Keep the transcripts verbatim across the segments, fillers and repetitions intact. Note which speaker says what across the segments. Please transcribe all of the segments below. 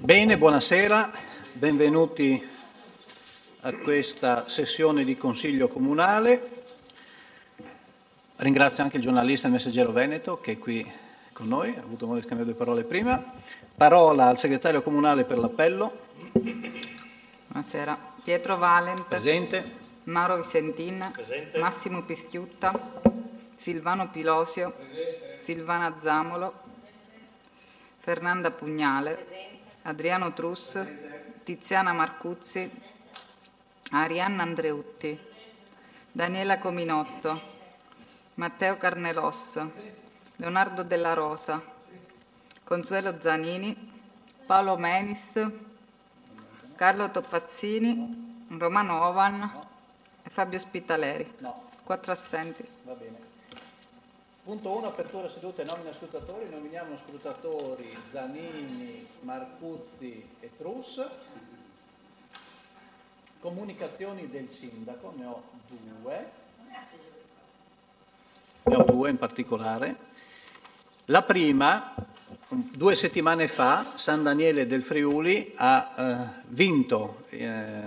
Speaker 1: Bene, buonasera, benvenuti a questa sessione di Consiglio Comunale. Ringrazio anche il giornalista Il Messaggero Veneto che è qui con noi, ha avuto modo di scambiare due parole prima. Parola al segretario comunale per l'appello.
Speaker 2: Buonasera. Pietro Valent.
Speaker 1: Presente.
Speaker 2: Mauro Visentin.
Speaker 3: Presente.
Speaker 2: Massimo Pischiutta. Silvano Pilosio.
Speaker 3: Presente.
Speaker 2: Silvana Zamolo. Fernanda Pugnale.
Speaker 4: Presente.
Speaker 2: Adriano Trus. Tiziana Marcuzzi. Arianna Andreutti. Daniela Cominotto. Matteo Carnelos. Leonardo Della Rosa. Consuelo Zanini. Paolo Menis. Carlo Toppazzini. Romano Ovan e Fabio Spitaleri.
Speaker 1: No.
Speaker 2: Quattro assenti.
Speaker 1: Va bene. Punto uno, apertura seduta e nomina scrutatori. Nominiamo scrutatori Zanini, Marcuzzi e Trus. Comunicazioni del sindaco, ne ho due. Ne ho due in particolare. La prima, due settimane fa, San Daniele del Friuli ha eh, vinto eh,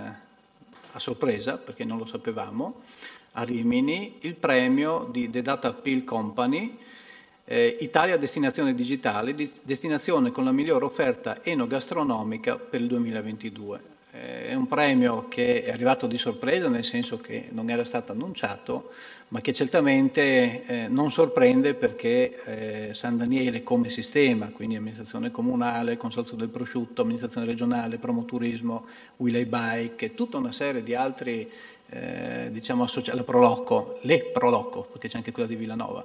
Speaker 1: a sorpresa, perché non lo sapevamo, a Rimini, il premio di The Data Appeal Company, eh, Italia Destinazione Digitale, di destinazione con la migliore offerta enogastronomica per il duemilaventidue. Eh, è un premio che è arrivato di sorpresa, nel senso che non era stato annunciato, ma che certamente eh, non sorprende perché eh, San Daniele come sistema, quindi amministrazione comunale, consorzio del prosciutto, amministrazione regionale, promoturismo, Wiley Bike e tutta una serie di altri Eh, diciamo associati, la Prolocco, le Prolocco, perché c'è anche quella di Villanova,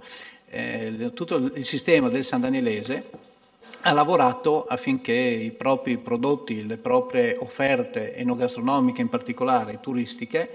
Speaker 1: eh, tutto il sistema del San Danielese ha lavorato affinché i propri prodotti, le proprie offerte enogastronomiche in particolare, turistiche,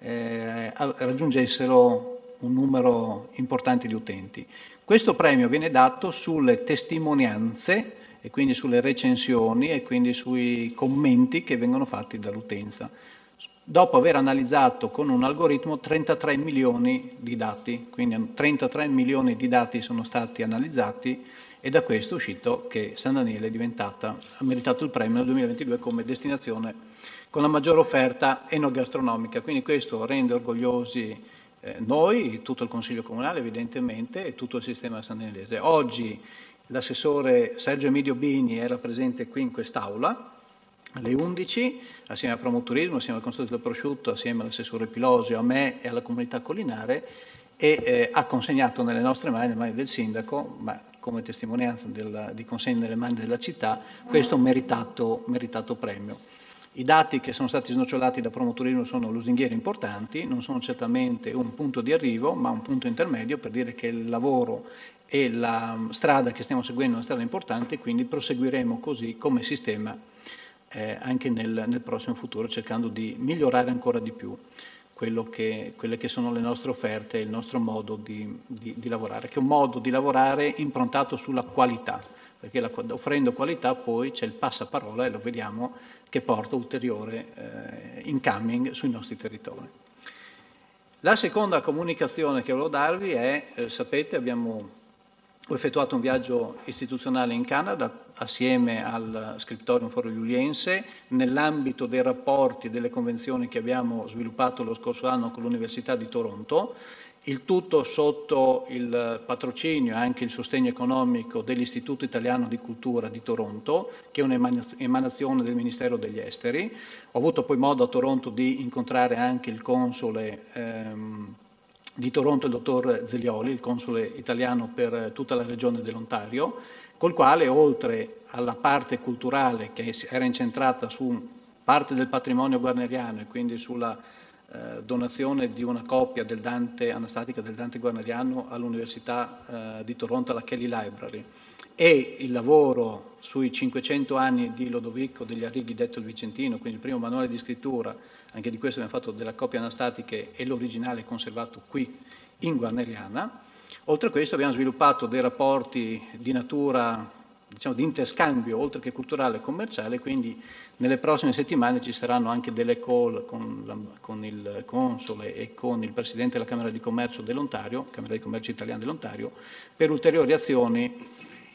Speaker 1: eh, raggiungessero un numero importante di utenti. Questo premio viene dato sulle testimonianze e quindi sulle recensioni e quindi sui commenti che vengono fatti dall'utenza, dopo aver analizzato con un algoritmo trentatré milioni di dati, quindi trentatré milioni di dati sono stati analizzati e da questo è uscito che San Daniele è diventata, ha meritato il premio nel duemilaventidue come destinazione con la maggiore offerta enogastronomica. Quindi questo rende orgogliosi eh, noi, tutto il Consiglio Comunale evidentemente e tutto il sistema sandanelese. Oggi l'assessore Sergio Emidio Bini era presente qui in quest'Aula alle undici, assieme al promoturismo, assieme al consorzio del prosciutto, assieme all'assessore Pilosio, a me e alla comunità collinare, e eh, ha consegnato nelle nostre mani, nelle mani del sindaco, ma come testimonianza della, di consegna nelle mani della città, questo meritato, meritato premio. I dati che sono stati snocciolati da promoturismo sono lusinghieri importanti, non sono certamente un punto di arrivo, ma un punto intermedio per dire che il lavoro e la strada che stiamo seguendo è una strada importante, quindi proseguiremo così come sistema Eh, anche nel, nel prossimo futuro, cercando di migliorare ancora di più quello che, quelle che sono le nostre offerte e il nostro modo di, di, di lavorare, che è un modo di lavorare improntato sulla qualità, perché la, offrendo qualità poi c'è il passaparola, e lo vediamo, che porta ulteriore eh, incoming sui nostri territori. La seconda comunicazione che volevo darvi è, eh, sapete, abbiamo Ho effettuato un viaggio istituzionale in Canada assieme al Scriptorium Foro-Juliense nell'ambito dei rapporti e delle convenzioni che abbiamo sviluppato lo scorso anno con l'Università di Toronto, il tutto sotto il patrocinio e anche il sostegno economico dell'Istituto Italiano di Cultura di Toronto, che è un'emanazione del Ministero degli Esteri. Ho avuto poi modo a Toronto di incontrare anche il console ehm, di Toronto, il dottor Zelioli, il console italiano per tutta la regione dell'Ontario, col quale, oltre alla parte culturale che era incentrata su parte del patrimonio guarneriano e quindi sulla eh, donazione di una copia del Dante, anastatica del Dante guarneriano all'Università eh, di Toronto, alla Kelly Library, e il lavoro sui cinquecento anni di Lodovico degli Arrighi detto il Vicentino, quindi il primo manuale di scrittura, anche di questo abbiamo fatto della copia anastatiche e l'originale è conservato qui in Guarneriana. Oltre a questo abbiamo sviluppato dei rapporti di natura, diciamo, di interscambio, oltre che culturale e commerciale, quindi nelle prossime settimane ci saranno anche delle call con, la, con il console e con il presidente della Camera di Commercio dell'Ontario, Camera di Commercio Italiana dell'Ontario, per ulteriori azioni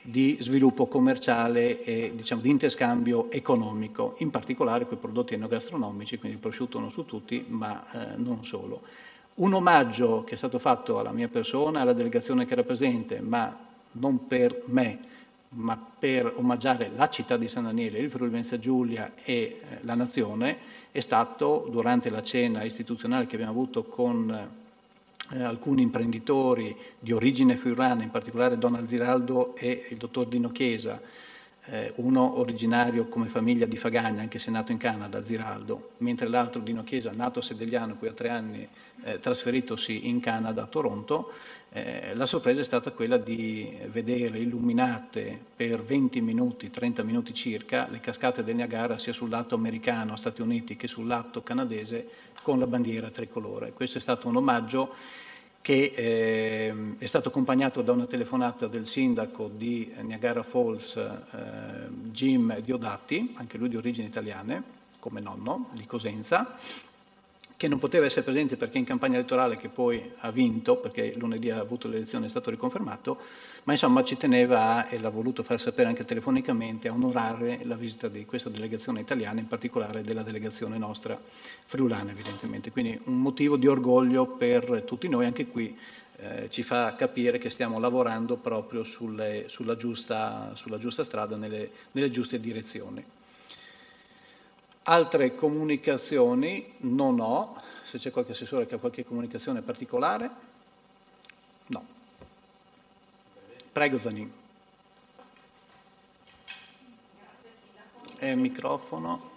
Speaker 1: di sviluppo commerciale e diciamo, di interscambio economico, in particolare con i prodotti enogastronomici, quindi il prosciutto non su tutti, ma eh, non solo. Un omaggio che è stato fatto alla mia persona, alla delegazione che era presente, ma non per me, ma per omaggiare la città di San Daniele, il Friuli Venezia Giulia e eh, la nazione, è stato durante la cena istituzionale che abbiamo avuto con Eh, alcuni imprenditori di origine friulana, in particolare Don Alziraldo e il dottor Dino Chiesa, eh, uno originario come famiglia di Fagagna, anche se nato in Canada, Ziraldo, mentre l'altro Dino Chiesa, nato a Sedegliano, qui a tre anni, eh, trasferitosi in Canada, a Toronto. Eh, la sorpresa è stata quella di vedere illuminate per venti minuti, trenta minuti circa, le cascate del Niagara sia sul lato americano, Stati Uniti, che sul lato canadese, con la bandiera tricolore. Questo è stato un omaggio che eh, è stato accompagnato da una telefonata del sindaco di Niagara Falls, eh, Jim Diodati, anche lui di origini italiane, come nonno, di Cosenza, che non poteva essere presente perché in campagna elettorale, che poi ha vinto, perché lunedì ha avuto l'elezione, è stato riconfermato, ma insomma ci teneva, e l'ha voluto far sapere anche telefonicamente, a onorare la visita di questa delegazione italiana, in particolare della delegazione nostra friulana evidentemente. Quindi un motivo di orgoglio per tutti noi, anche qui eh, ci fa capire che stiamo lavorando proprio sulle, sulla, giusta, sulla giusta strada, nelle, nelle giuste direzioni. Altre comunicazioni non ho, se c'è qualche assessore che ha qualche comunicazione particolare. No. Prego Zanin. Eh, microfono.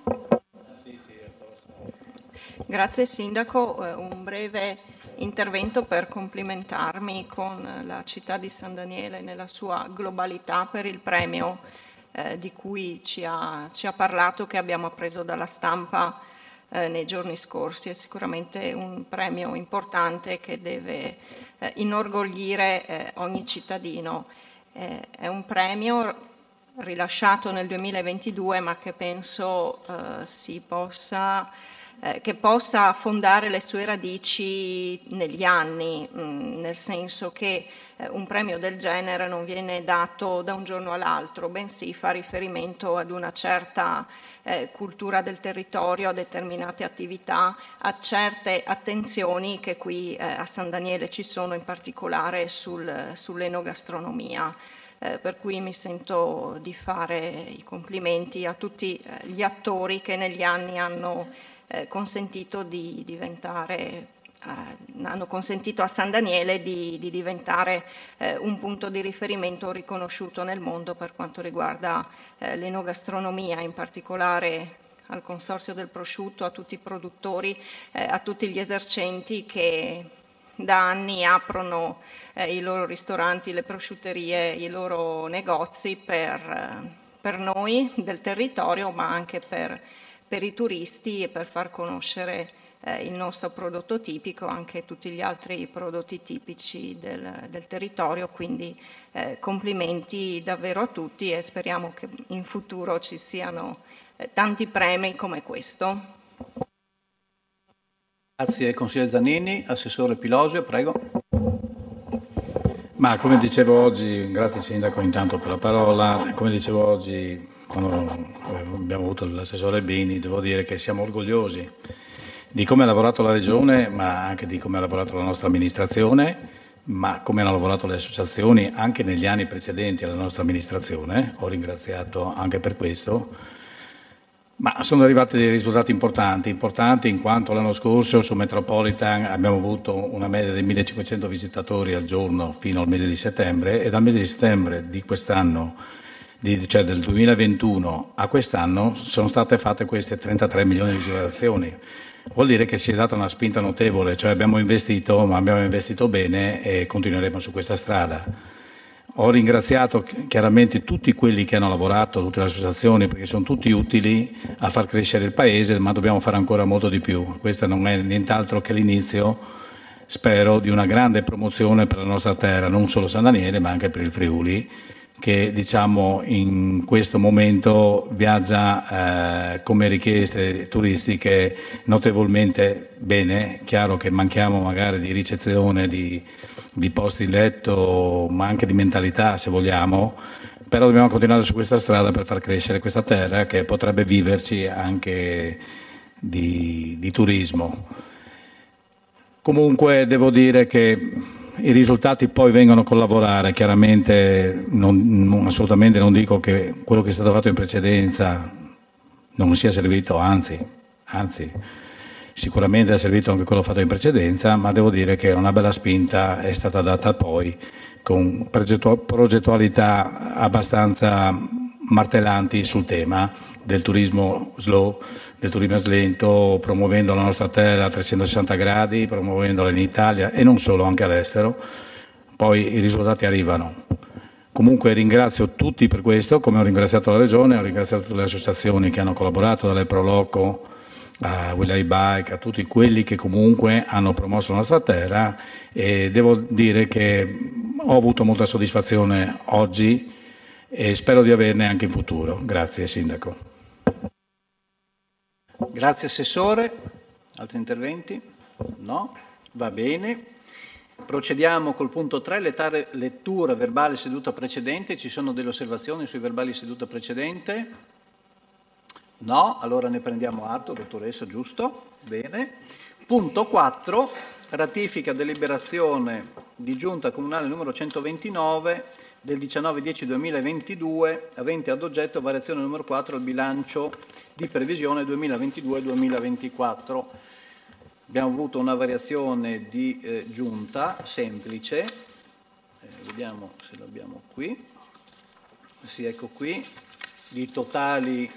Speaker 3: Grazie Sindaco, eh, un breve intervento per complimentarmi con la città di San Daniele nella sua globalità per il premio Eh, di cui ci ha, ci ha parlato, che abbiamo appreso dalla stampa eh, nei giorni scorsi. È sicuramente un premio importante che deve eh, inorgoglire eh, ogni cittadino. Eh, è un premio rilasciato nel duemilaventidue, ma che penso eh, si possa, eh, che possa affondare le sue radici negli anni, mh, nel senso che un premio del genere non viene dato da un giorno all'altro, bensì fa riferimento ad una certa eh, cultura del territorio, a determinate attività, a certe attenzioni che qui eh, a San Daniele ci sono, in particolare sul, sull'enogastronomia. Eh, per cui mi sento di fare i complimenti a tutti eh, gli attori che negli anni hanno eh, consentito di diventare Uh, hanno consentito a San Daniele di, di diventare uh, un punto di riferimento riconosciuto nel mondo per quanto riguarda uh, l'enogastronomia, in particolare al Consorzio del Prosciutto, a tutti i produttori, uh, a tutti gli esercenti che da anni aprono uh, i loro ristoranti, le prosciutterie, i loro negozi per, uh, per noi del territorio, ma anche per, per i turisti e per far conoscere Eh, il nostro prodotto tipico, anche tutti gli altri prodotti tipici del, del territorio, quindi eh, complimenti davvero a tutti e speriamo che in futuro ci siano eh, tanti premi come questo.
Speaker 1: Grazie consigliere Zanini. Assessore Pilosio, prego.
Speaker 4: Ma come dicevo oggi, grazie Sindaco intanto per la parola, come dicevo oggi quando abbiamo avuto l'assessore Bini, devo dire che siamo orgogliosi di come ha lavorato la Regione, ma anche di come ha lavorato la nostra amministrazione, ma come hanno lavorato le associazioni anche negli anni precedenti alla nostra amministrazione. Ho ringraziato anche per questo. Ma sono arrivati dei risultati importanti, importanti in quanto l'anno scorso su Metropolitan abbiamo avuto una media di millecinquecento visitatori al giorno fino al mese di settembre, e dal mese di settembre di quest'anno, di, cioè del duemilaventuno a quest'anno, sono state fatte queste trentatré milioni di visitazioni. Vuol dire che si è data una spinta notevole, cioè abbiamo investito, ma abbiamo investito bene e continueremo su questa strada. Ho ringraziato chiaramente tutti quelli che hanno lavorato, tutte le associazioni, perché sono tutti utili a far crescere il Paese, ma dobbiamo fare ancora molto di più. Questo non è nient'altro che l'inizio, spero, di una grande promozione per la nostra terra, non solo San Daniele, ma anche per il Friuli, che diciamo in questo momento viaggia eh, come richieste turistiche notevolmente bene. Chiaro che manchiamo magari di ricezione, di, di posti di letto, ma anche di mentalità se vogliamo, però dobbiamo continuare su questa strada per far crescere questa terra che potrebbe viverci anche di, di turismo. Comunque devo dire che i risultati poi vengono col lavorare, chiaramente non, non, assolutamente non dico che quello che è stato fatto in precedenza non sia servito, anzi, anzi sicuramente è servito anche quello fatto in precedenza, ma devo dire che una bella spinta è stata data poi con progettualità abbastanza martellanti sul tema del turismo slow, del turismo lento, promuovendo la nostra terra a trecentosessanta gradi, promuovendola in Italia e non solo, anche all'estero. Poi i risultati arrivano. Comunque ringrazio tutti per questo, come ho ringraziato la Regione, ho ringraziato tutte le associazioni che hanno collaborato, dalle Proloco a Willy Bike, a tutti quelli che comunque hanno promosso la nostra terra, e devo dire che ho avuto molta soddisfazione oggi e spero di averne anche in futuro. Grazie Sindaco.
Speaker 1: Grazie Assessore. Altri interventi? No? Va bene. Procediamo col punto tre, lettura verbale seduta precedente. Ci sono delle osservazioni sui verbali seduta precedente? No? Allora ne prendiamo atto, dottoressa, giusto? Bene. Punto quattro, ratifica deliberazione di Giunta Comunale numero centoventinove del diciannove dieci duemilaventidue, avente ad oggetto variazione numero quattro al bilancio di previsione duemilaventidue duemilaventiquattro. Abbiamo avuto una variazione di eh, giunta semplice, eh, vediamo se l'abbiamo qui, sì, ecco qui, di totali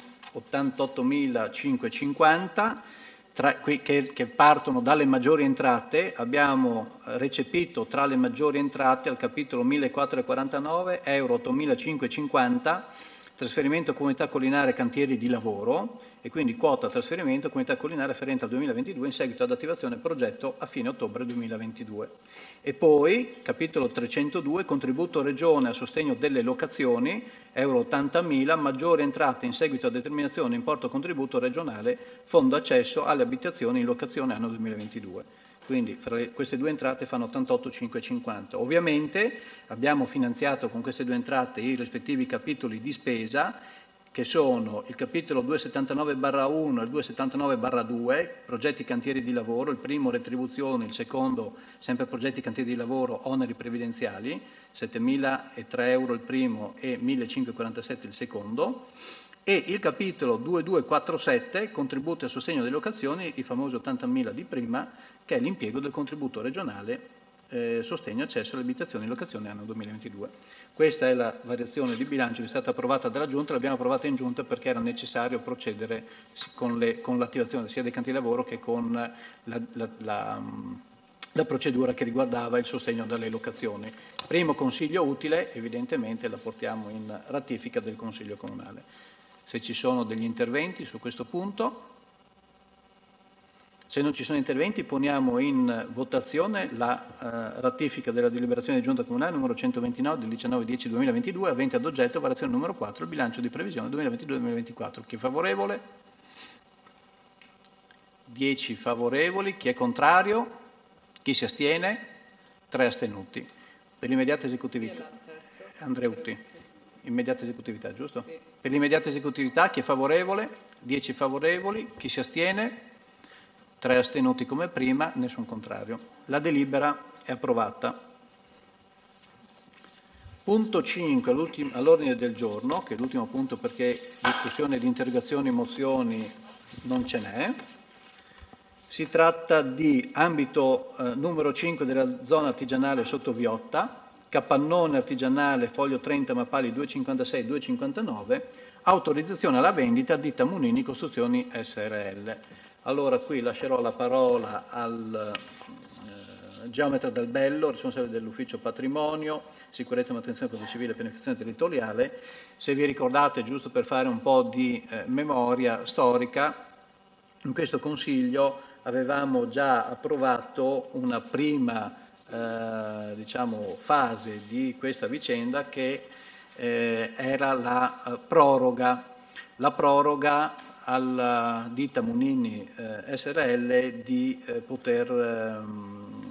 Speaker 1: ottantottomilacinquecentocinquanta, tra, qui, che, che partono dalle maggiori entrate. Abbiamo recepito tra le maggiori entrate al capitolo millequattrocentoquarantanove euro ottomilacinquecentocinquanta, trasferimento comunità collinare cantieri di lavoro, e quindi quota trasferimento comunità collinare afferente al duemilaventidue in seguito ad attivazione progetto a fine ottobre duemilaventidue. E poi capitolo trecentodue, contributo regione a sostegno delle locazioni, euro ottantamila, maggiori entrate in seguito a determinazione importo contributo regionale, fondo accesso alle abitazioni in locazione anno duemilaventidue. Quindi fra le, queste due entrate fanno ottantottomilacinquecentocinquanta. Ovviamente abbiamo finanziato con queste due entrate i rispettivi capitoli di spesa, che sono il capitolo duecentosettantanove barra uno e il duecentosettantanove barra due, progetti cantieri di lavoro, il primo retribuzioni, il secondo sempre progetti cantieri di lavoro, oneri previdenziali, settemilatré euro il primo e millecinquecentoquarantasette il secondo, e il capitolo duemiladuecentoquarantasette, contributi a sostegno delle locazioni, i famosi ottantamila di prima, che è l'impiego del contributo regionale eh, sostegno accesso alle abitazioni in locazione anno duemilaventidue. Questa è la variazione di bilancio che è stata approvata dalla Giunta, l'abbiamo approvata in Giunta perché era necessario procedere con, le, con l'attivazione sia dei cantieri di lavoro che con la, la, la, la procedura che riguardava il sostegno dalle locazioni. Primo consiglio utile, evidentemente la portiamo in ratifica del Consiglio Comunale. Se ci sono degli interventi su questo punto. Se non ci sono interventi, poniamo in votazione la eh, ratifica della deliberazione di Giunta Comunale numero centoventinove del diciannove dieci duemilaventidue, avente ad oggetto variazione numero quattro, il bilancio di previsione duemilaventidue duemilaventiquattro. Chi è favorevole? dieci favorevoli. Chi è contrario? Chi si astiene? tre astenuti. Per l'immediata esecutività. Andreutti. Immediata esecutività, giusto? Sì. Per l'immediata esecutività chi è favorevole? dieci favorevoli. Chi si astiene? tre astenuti come prima, nessun contrario. La delibera è approvata. Punto cinque, all'ordine del giorno, che è l'ultimo punto perché discussione di interrogazioni e mozioni non ce n'è. Si tratta di ambito eh, numero cinque della zona artigianale sotto Viotta, capannone artigianale foglio trenta mappali duecentocinquantasei duecentocinquantanove, autorizzazione alla vendita ditta Munini Costruzioni S R L. Allora qui lascerò la parola al eh, geometra Dal Bello, responsabile dell'ufficio patrimonio, sicurezza, manutenzione, codice civile e pianificazione territoriale. Se vi ricordate, giusto per fare un po' di eh, memoria storica, in questo Consiglio avevamo già approvato una prima eh, diciamo, fase di questa vicenda che eh, era la eh, proroga, la proroga alla ditta Munini eh, S R L di eh, poter eh,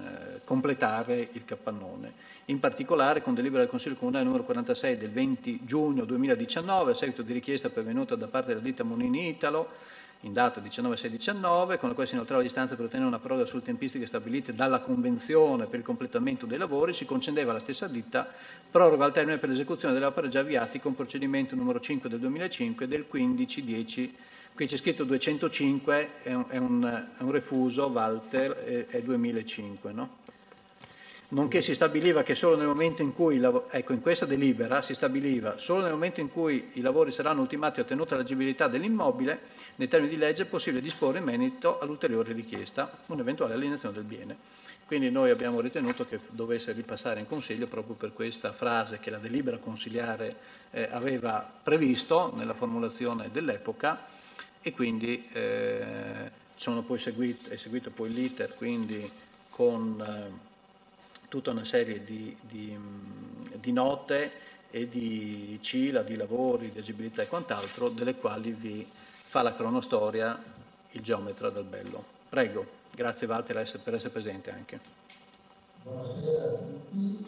Speaker 1: completare il capannone. In particolare con delibera del Consiglio Comunale numero quarantasei del venti giugno duemiladiciannove, a seguito di richiesta pervenuta da parte della ditta Monini Italo, in data diciannove sei diciannove, con la quale si inoltrava l'istanza per ottenere una proroga sulle tempistiche stabilite dalla Convenzione per il completamento dei lavori, si concedeva alla stessa ditta proroga al termine per l'esecuzione delle opere già avviate con procedimento numero cinque del duemilacinque del quindici dieci. Qui c'è scritto duecentocinque, è un, è un, è un refuso, Walter, è, è duemilacinque, no? Nonché si stabiliva che solo nel momento in cui, ecco, in questa delibera si stabiliva solo nel momento in cui i lavori saranno ultimati e ottenuta l'agibilità dell'immobile, nei termini di legge è possibile disporre in merito all'ulteriore richiesta, un'eventuale alienazione del bene. Quindi noi abbiamo ritenuto che dovesse ripassare in Consiglio proprio per questa frase che la delibera consiliare eh, aveva previsto nella formulazione dell'epoca, e quindi eh, sono poi seguito, è seguito poi l'iter quindi con eh, tutta una serie di, di, di note e di cila, di lavori, di agibilità e quant'altro, delle quali vi fa la cronostoria il geometra Dal Bello. Prego, grazie Walter per essere presente anche.
Speaker 5: Buonasera a tutti.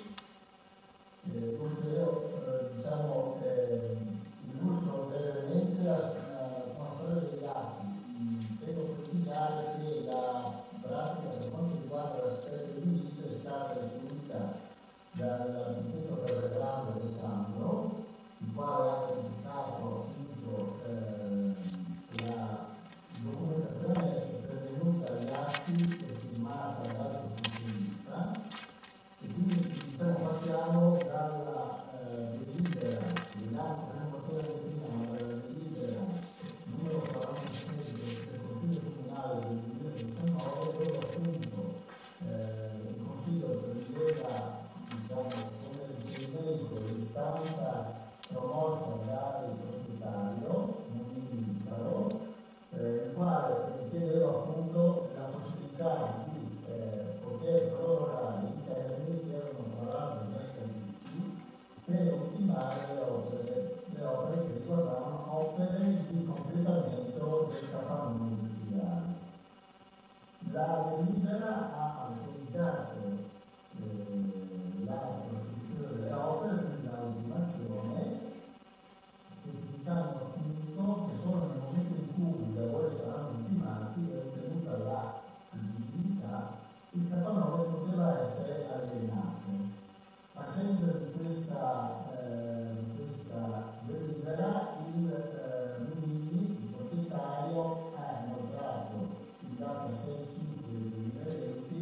Speaker 5: Eh, dunque io eh, diciamo, eh, illustro brevemente la, la, la storia degli atti. Devo precisare che la pratica per quanto riguarda l'aspetto edilizio è stata istituita dall'architetto Casagrande Alessandro, il quale ha pubblicato appunto eh, la documentazione pervenuta agli atti e firmata dal professionista, e quindi diciamo partiamo dalla eh, delibera, vediamo che non partiamo prima, ma dalla delibera numero quarantasei del Consiglio Comunale del duemiladiciannove, dove appunto eh, il Consiglio prevedeva, diciamo, come riferimento l'istanza promossa dal proprietario, Monini Italo, eh, il quale chiedeva appunto la possibilità di eh, poter prorogare i termini che erano tra l'altro già scaduti per ultimare le opere, le opere che riguardavano opere di completamento del capannone industriale. La delibera ha autorizzato eh, la prosecuzione delle opere, quindi la ultimazione, specificando appunto che solo nel momento in cui i lavori saranno ultimati e ottenuta la agibilità, il capannone poteva essere alienato. A seguito di questa, eh, questa delibera, il eh, Lumini, il proprietario, ha inoltrato in data sei cinque duemilaventi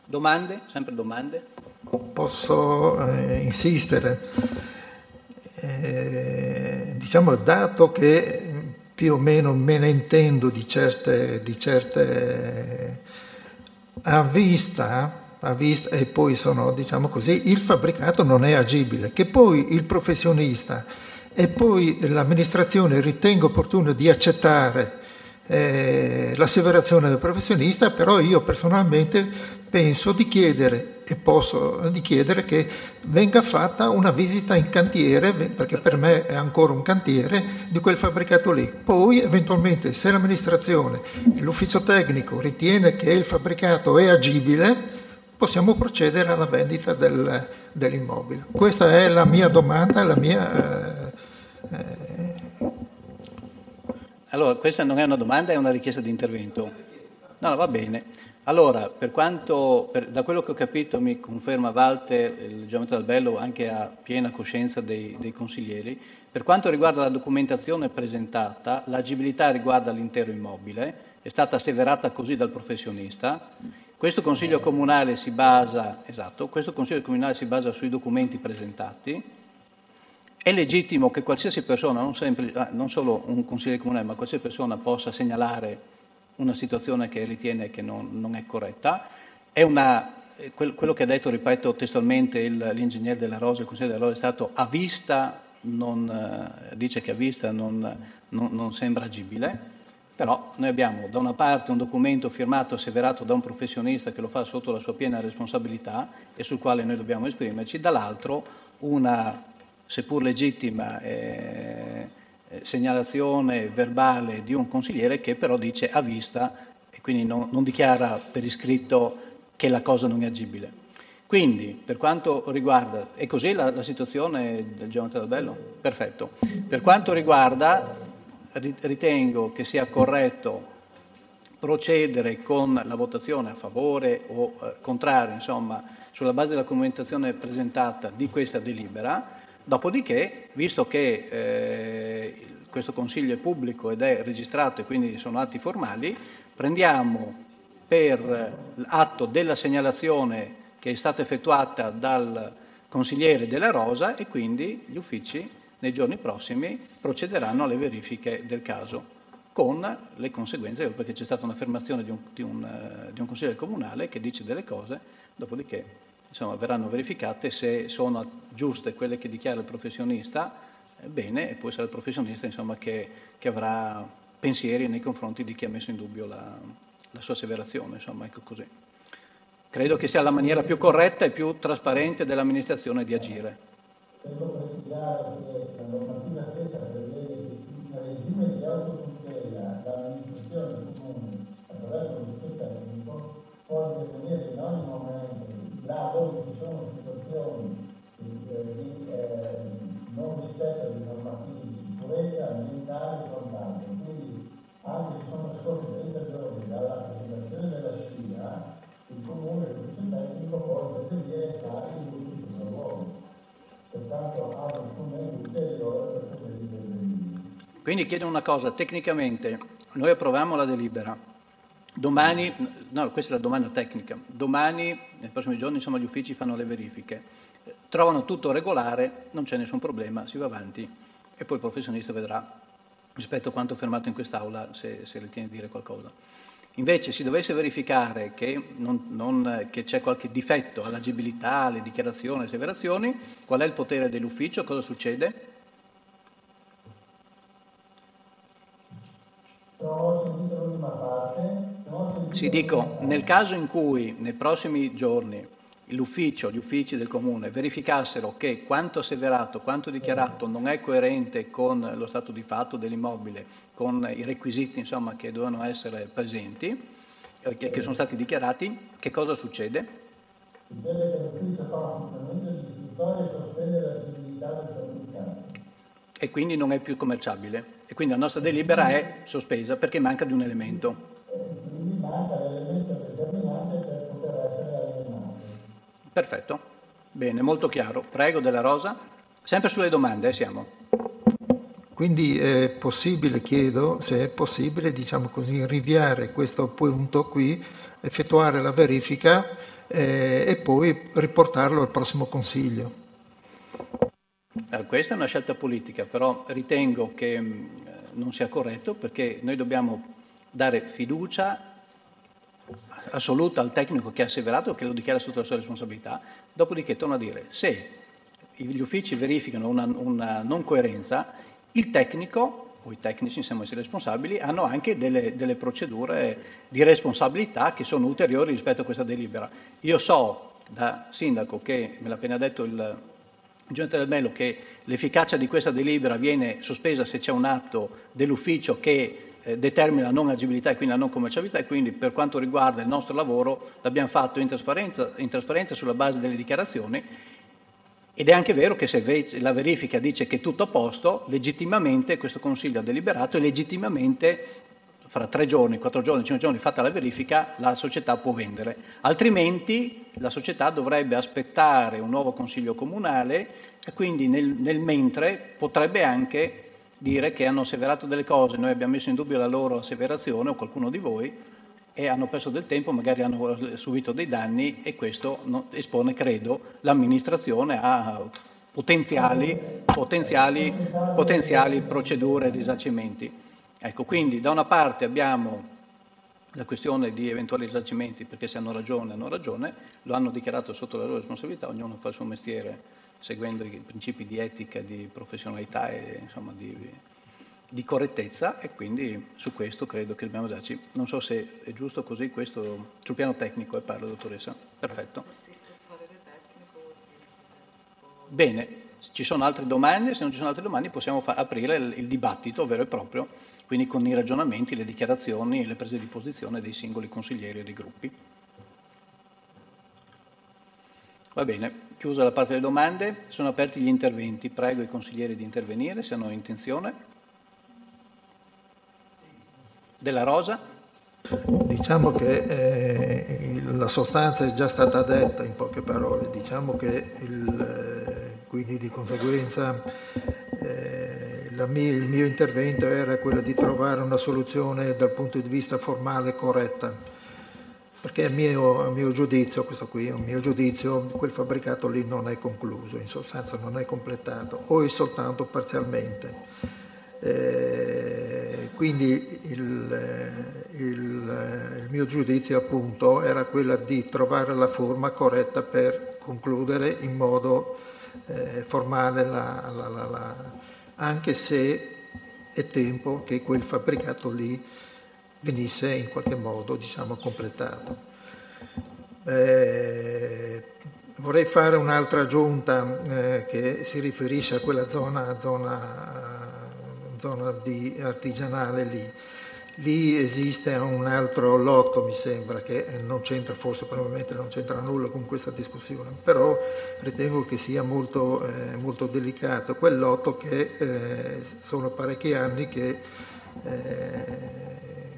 Speaker 1: Domande? Sempre domande?
Speaker 6: Posso eh, insistere. Eh, diciamo, dato che più o meno me ne intendo di certe, di certe a vista, a vista e poi sono, diciamo così, il fabbricato non è agibile, che poi il professionista e poi l'amministrazione ritenga opportuno di accettare eh, l'asseverazione del professionista, però io personalmente penso di chiedere e posso di chiedere che venga fatta una visita in cantiere, perché per me è ancora un cantiere, di quel fabbricato lì. Poi eventualmente se l'amministrazione, l'ufficio tecnico ritiene che il fabbricato è agibile, possiamo procedere alla vendita del, dell'immobile. Questa è la mia domanda, la mia... Eh, eh...
Speaker 1: Allora, questa non è una domanda, è una richiesta di intervento. No, no, va bene. Allora, per quanto, per, da quello che ho capito mi conferma Walter, il Geometra Albello anche ha piena coscienza dei, dei consiglieri, per quanto riguarda la documentazione presentata, l'agibilità riguarda l'intero immobile, è stata asseverata così dal professionista, questo Consiglio Comunale si basa, esatto, questo Consiglio Comunale si basa sui documenti presentati, è legittimo che qualsiasi persona, non, sempre, non solo un consigliere comunale, ma qualsiasi persona possa segnalare una situazione che ritiene che non, non è corretta. È una, quello che ha detto, ripeto testualmente, il, l'ingegnere della Rosa, il consigliere della Rosa, è stato a vista, non, dice che a vista non, non, non sembra agibile, però noi abbiamo da una parte un documento firmato, asseverato da un professionista che lo fa sotto la sua piena responsabilità e sul quale noi dobbiamo esprimerci, dall'altro una, seppur legittima, eh, segnalazione verbale di un consigliere che però dice a vista e quindi non, non dichiara per iscritto che la cosa non è agibile. Quindi per quanto riguarda, è così la, la situazione del Geometra Albello? Perfetto. Per quanto riguarda, ritengo che sia corretto procedere con la votazione a favore o eh, contrario, insomma, sulla base della documentazione presentata di questa delibera. Dopodiché, visto che eh, questo Consiglio è pubblico ed è registrato e quindi sono atti formali, prendiamo per atto della segnalazione che è stata effettuata dal consigliere della Rosa e quindi gli uffici nei giorni prossimi procederanno alle verifiche del caso, con le conseguenze, perché c'è stata un'affermazione di un, di un, di un consigliere comunale che dice delle cose, dopodiché insomma, verranno verificate se sono giuste quelle che dichiara il professionista, eh, bene, e poi sarà il professionista insomma, che, che avrà pensieri nei confronti di chi ha messo in dubbio la, la sua asseverazione, insomma, ecco così. Credo che sia la maniera più corretta e più trasparente dell'amministrazione di agire.
Speaker 5: Devo precisare che la normativa stessa prevede che il regime di autotutela dall'amministrazione comune attraverso l'ufficio tecnico può intervenire in ogni momento là dove ci sono situazioni eh, di eh, non rispetto dei normativi di sicurezza ambientale e quant'altro. Quindi anche se sono scorsi trenta giorni dalla presentazione della scia, il comune, il ufficio tecnico può intervenire e fare il tutto sul lavoro. Pertanto ha uno strumento ulteriore per poter intervenire.
Speaker 1: Quindi chiedo una cosa, tecnicamente noi approviamo la delibera, domani, no, questa è la domanda tecnica, domani, nei prossimi giorni, insomma, gli uffici fanno le verifiche, trovano tutto regolare, non c'è nessun problema, si va avanti e poi il professionista vedrà, rispetto a quanto affermato in quest'Aula, se, se ritiene di dire qualcosa. Invece si dovesse verificare che, non, non, che c'è qualche difetto all'agibilità, alle dichiarazioni, alle asseverazioni, qual è il potere dell'ufficio, cosa succede?
Speaker 5: Ho sentito l'ultima parte.
Speaker 1: Sì, dico, nel caso in cui nei prossimi giorni l'ufficio, gli uffici del comune verificassero che quanto asseverato, quanto dichiarato non è coerente con lo stato di fatto dell'immobile, con i requisiti insomma, che dovevano essere presenti, eh, che, che sono stati dichiarati, che cosa succede?
Speaker 5: Succede che l'ufficio fa un supplemento di istruttoria e sospende l'attività del fabbricato.
Speaker 1: E quindi non è più commerciabile. E quindi la nostra delibera è sospesa perché manca di un elemento.
Speaker 5: E quindi manca l'elemento determinante per poter essere alienato.
Speaker 1: Perfetto, bene, molto chiaro. Prego Della Rosa, sempre sulle domande eh, siamo.
Speaker 6: Quindi è possibile, chiedo, se è possibile, diciamo così, rinviare questo punto qui, effettuare la verifica eh, e poi riportarlo al prossimo Consiglio.
Speaker 1: Allora, questa è una scelta politica, però ritengo che mh, non sia corretto, perché noi dobbiamo dare fiducia assoluta al tecnico che ha asseverato, che lo dichiara sotto la sua responsabilità. Dopodiché, torno a dire, se gli uffici verificano una, una non coerenza, il tecnico o i tecnici, insieme ai suoi responsabili, hanno anche delle, delle procedure di responsabilità che sono ulteriori rispetto a questa delibera. Io so da sindaco, che me l'ha appena detto il Giunta del Bello, che l'efficacia di questa delibera viene sospesa se c'è un atto dell'ufficio che eh, determina la non agibilità e quindi la non commerciabilità, e quindi per quanto riguarda il nostro lavoro l'abbiamo fatto in trasparenza, in trasparenza sulla base delle dichiarazioni. Ed è anche vero che se la verifica dice che è tutto a posto, legittimamente questo Consiglio ha deliberato e legittimamente fra tre giorni, quattro giorni, cinque giorni fatta la verifica, la società può vendere. Altrimenti la società dovrebbe aspettare un nuovo Consiglio comunale e quindi nel, nel mentre potrebbe anche dire che hanno asseverato delle cose, noi abbiamo messo in dubbio la loro asseverazione o qualcuno di voi, e hanno perso del tempo, magari hanno subito dei danni, e questo espone, credo, l'amministrazione a potenziali, potenziali, potenziali procedure di risarcimenti. Ecco, quindi da una parte abbiamo la questione di eventuali risarcimenti, perché se hanno ragione, hanno ragione, lo hanno dichiarato sotto la loro responsabilità, ognuno fa il suo mestiere seguendo i principi di etica, di professionalità e insomma di... di correttezza, e quindi su questo credo che dobbiamo darci. Non so se è giusto così questo sul piano tecnico, e parlo, dottoressa. Perfetto. Bene, ci sono altre domande? Se non ci sono altre domande possiamo fa- aprire il, il dibattito vero e proprio, quindi con i ragionamenti, le dichiarazioni e le prese di posizione dei singoli consiglieri e dei gruppi. Va bene, chiusa la parte delle domande, sono aperti gli interventi. Prego i consiglieri di intervenire se hanno intenzione. Della Rosa?
Speaker 6: Diciamo che eh, la sostanza è già stata detta in poche parole, diciamo che il, eh, quindi di conseguenza eh, la mia, il mio intervento era quello di trovare una soluzione dal punto di vista formale corretta, perché a mio, a mio giudizio, questo qui è un mio giudizio, quel fabbricato lì non è concluso, in sostanza non è completato o è soltanto parzialmente. Eh, quindi il, il, il mio giudizio appunto era quello di trovare la forma corretta per concludere in modo eh, formale la, la, la, la, anche se è tempo che quel fabbricato lì venisse in qualche modo, diciamo, completato. Eh, vorrei fare un'altra aggiunta eh, che si riferisce a quella zona, zona zona di artigianale lì. Lì esiste un altro lotto, mi sembra, che non c'entra, forse probabilmente non c'entra nulla con questa discussione, però ritengo che sia molto, eh, molto delicato. Quel lotto che eh, sono parecchi anni che, eh,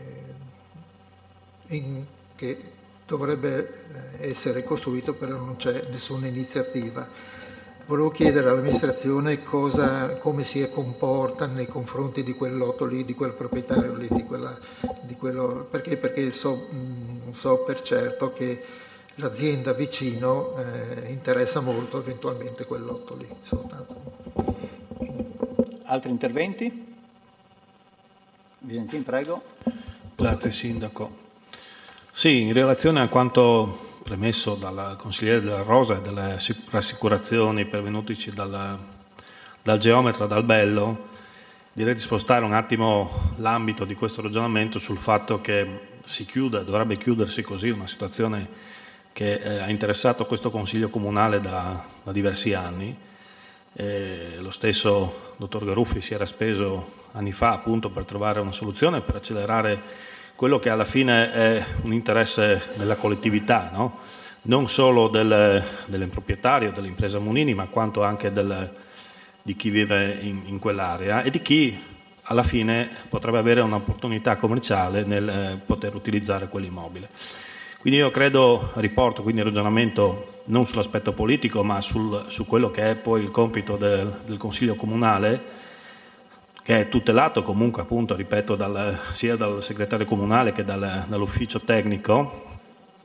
Speaker 6: in, che dovrebbe essere costruito, però non c'è nessuna iniziativa. Volevo chiedere all'amministrazione cosa, come si comporta nei confronti di quel lotto lì, di quel proprietario lì, di quella, di quello, perché, perché so, mh, so per certo che l'azienda vicino eh, interessa molto eventualmente quel lotto lì. Soltanto.
Speaker 1: Altri interventi? Vicentin, prego.
Speaker 7: Grazie Sindaco. Sì, in relazione a quanto premesso dal consigliere Della Rosa e delle rassicurazioni pervenutici dal, dal geometra Dal Bello, direi di spostare un attimo l'ambito di questo ragionamento sul fatto che si chiude, dovrebbe chiudersi così una situazione che eh, ha interessato questo Consiglio Comunale da, da diversi anni. Eh, lo stesso dottor Garuffi si era speso anni fa appunto per trovare una soluzione, per accelerare quello che alla fine è un interesse della collettività, no? Non solo del, dell'improprietario, dell'impresa Munini, ma quanto anche del, di chi vive in, in quell'area e di chi alla fine potrebbe avere un'opportunità commerciale nel eh, poter utilizzare quell'immobile. Quindi io credo, riporto quindi il ragionamento non sull'aspetto politico, ma sul, su quello che è poi il compito del, del Consiglio Comunale, che è tutelato comunque appunto, ripeto, dal, sia dal segretario comunale che dal, dall'ufficio tecnico,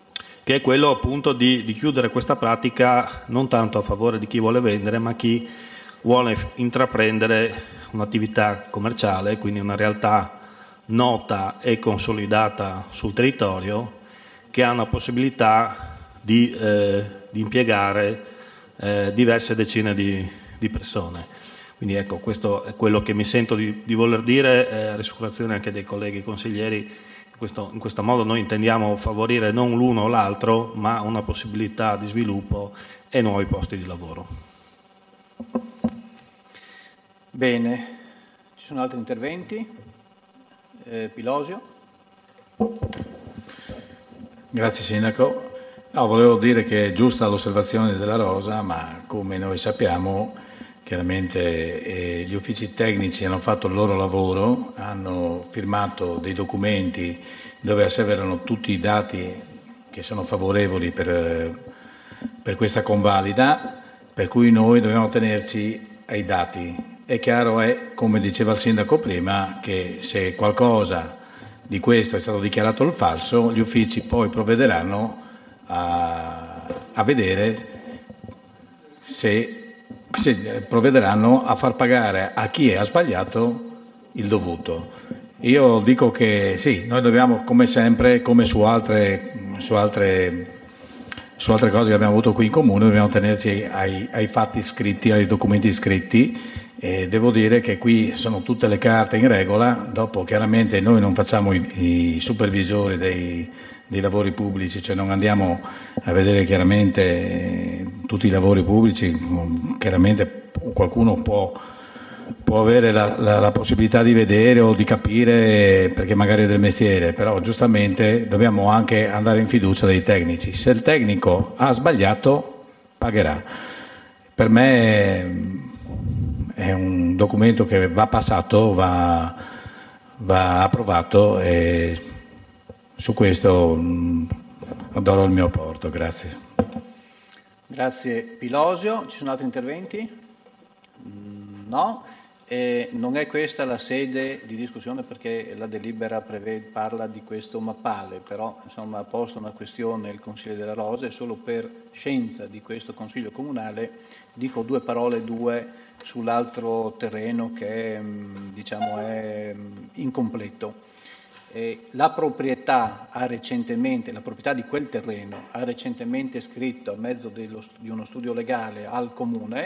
Speaker 7: che è quello appunto di, di chiudere questa pratica non tanto a favore di chi vuole vendere, ma chi vuole intraprendere un'attività commerciale, quindi una realtà nota e consolidata sul territorio, che ha una possibilità di, eh, di impiegare eh, diverse decine di, di persone. Quindi ecco, questo è quello che mi sento di, di voler dire, eh, a rassicurazione anche dei colleghi consiglieri. In questo, in questo modo noi intendiamo favorire non l'uno o l'altro, ma una possibilità di sviluppo e nuovi posti di lavoro.
Speaker 1: Bene, ci sono altri interventi? Eh, Pilosio?
Speaker 4: Grazie Sindaco. No, volevo dire che è giusta l'osservazione della Rosa, ma come noi sappiamo, chiaramente eh, gli uffici tecnici hanno fatto il loro lavoro, hanno firmato dei documenti dove asseverano tutti i dati che sono favorevoli per, per questa convalida, per cui noi dobbiamo tenerci ai dati. È chiaro, è, come diceva il Sindaco prima, che se qualcosa di questo è stato dichiarato il falso, gli uffici poi provvederanno a, a vedere se, se provvederanno a far pagare a chi ha sbagliato il dovuto. Io dico che sì, noi dobbiamo, come sempre, come su altre, su altre, su altre cose che abbiamo avuto qui in comune, dobbiamo tenerci ai, ai fatti scritti, ai documenti scritti. E devo dire che qui sono tutte le carte in regola. Dopo chiaramente noi non facciamo i, i supervisori dei, dei lavori pubblici, cioè non andiamo a vedere chiaramente eh, tutti i lavori pubblici. Chiaramente qualcuno può, può avere la, la, la possibilità di vedere o di capire perché magari è del mestiere, però giustamente dobbiamo anche andare in fiducia dei tecnici. Se il tecnico ha sbagliato pagherà. Per me è un documento che va passato, va, va approvato e su questo mh, darò il mio apporto. Grazie.
Speaker 1: Grazie Pilosio. Ci sono altri interventi? No. E non è questa la sede di discussione perché la delibera prevede, parla di questo mappale, però insomma ha posto una questione il Consiglio della Rosa e solo per scienza di questo Consiglio Comunale dico due parole, due sull'altro terreno che diciamo è incompleto. E la proprietà ha recentemente, la proprietà di quel terreno ha recentemente scritto a mezzo dello, di uno studio legale al Comune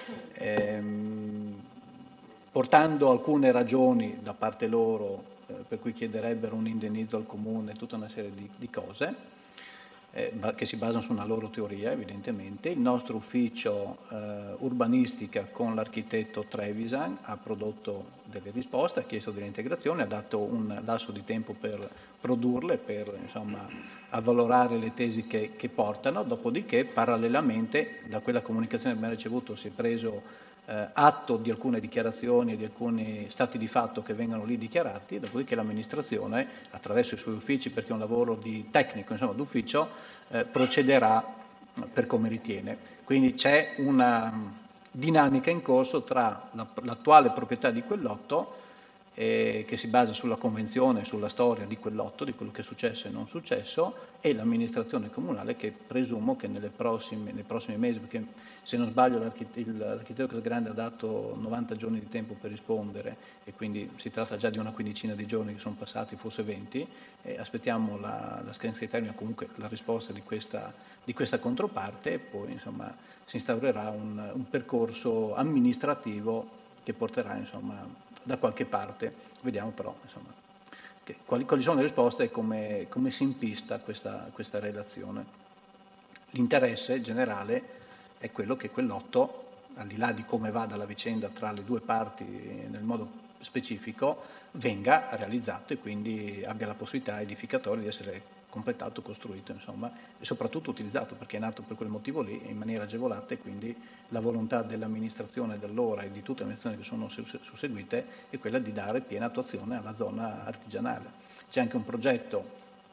Speaker 1: ehm, portando alcune ragioni da parte loro eh, per cui chiederebbero un indennizzo al Comune, tutta una serie di, di cose eh, che si basano su una loro teoria evidentemente. Il nostro ufficio eh, urbanistica con l'architetto Trevisan ha prodotto delle risposte, ha chiesto delle integrazioni, ha dato un lasso di tempo per produrle, per insomma avvalorare le tesi che, che portano, dopodiché parallelamente da quella comunicazione che abbiamo ricevuto si è preso Eh, atto di alcune dichiarazioni e di alcuni stati di fatto che vengono lì dichiarati, dopodiché l'amministrazione, attraverso i suoi uffici, perché è un lavoro di tecnico, insomma d'ufficio, eh, procederà per come ritiene. Quindi c'è una dinamica in corso tra la, l'attuale proprietà di quel lotto, eh, che si basa sulla convenzione, sulla storia di quel lotto, di quello che è successo e non successo, e l'amministrazione comunale che presumo che nelle prossime, nei prossimi mesi, perché se non sbaglio l'architetto Casgrande ha dato novanta giorni di tempo per rispondere e quindi si tratta già di una quindicina di giorni che sono passati, forse venti, e aspettiamo la, la scadenza di termine, comunque la risposta di questa, di questa controparte e poi insomma si instaurerà un, un percorso amministrativo che porterà insomma da qualche parte. Vediamo però insomma che, quali, quali sono le risposte e come, come si impista questa, questa relazione. L'interesse generale è quello che quel lotto, al di là di come vada la vicenda tra le due parti nel modo specifico, venga realizzato e quindi abbia la possibilità edificatoria di essere completato, costruito, insomma, e soprattutto utilizzato, perché è nato per quel motivo lì in maniera agevolata, e quindi la volontà dell'amministrazione dell'ora e di tutte le amministrazioni che sono susseguite è quella di dare piena attuazione alla zona artigianale. C'è anche un progetto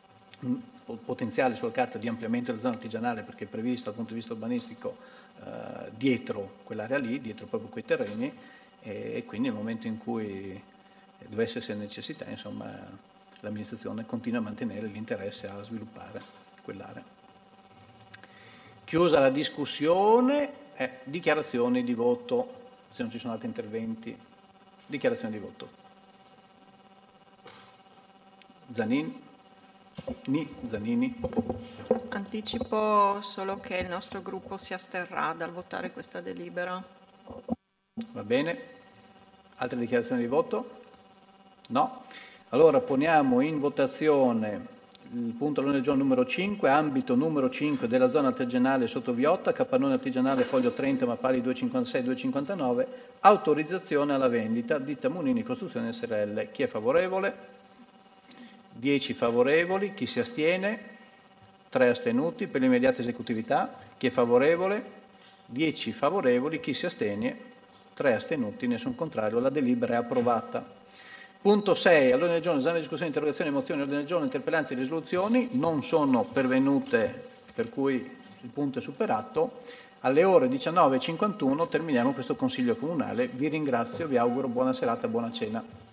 Speaker 1: potenziale sulla carta di ampliamento della zona artigianale, perché è previsto dal punto di vista urbanistico eh, dietro quell'area lì, dietro proprio quei terreni, e, e quindi nel momento in cui dovesse essere necessità, insomma, l'amministrazione continua a mantenere l'interesse a sviluppare quell'area. Chiusa la discussione, eh, dichiarazioni di voto, se non ci sono altri interventi. Dichiarazioni di voto. Zanini? Ni, Zanini?
Speaker 3: Anticipo solo che il nostro gruppo si asterrà dal votare questa delibera.
Speaker 1: Va bene. Altre dichiarazioni di voto? No. Allora poniamo in votazione il punto all'ordine del giorno numero cinque, ambito numero cinque della zona artigianale sotto Viotta, capannone artigianale foglio trenta, mappali duecentocinquantasei duecentocinquantanove, autorizzazione alla vendita, ditta Munini Costruzione S R L. Chi è favorevole? dieci favorevoli. Chi si astiene? tre astenuti. Per l'immediata esecutività, chi è favorevole? dieci favorevoli. Chi si astiene? tre astenuti, nessun contrario. La delibera è approvata. Punto sei, all'ordine del giorno, esame, discussione, interrogazioni, mozioni, ordine del giorno, interpellanze e risoluzioni non sono pervenute, per cui il punto è superato. Alle ore diciannove e cinquantuno terminiamo questo Consiglio Comunale. Vi ringrazio, vi auguro buona serata, buona cena.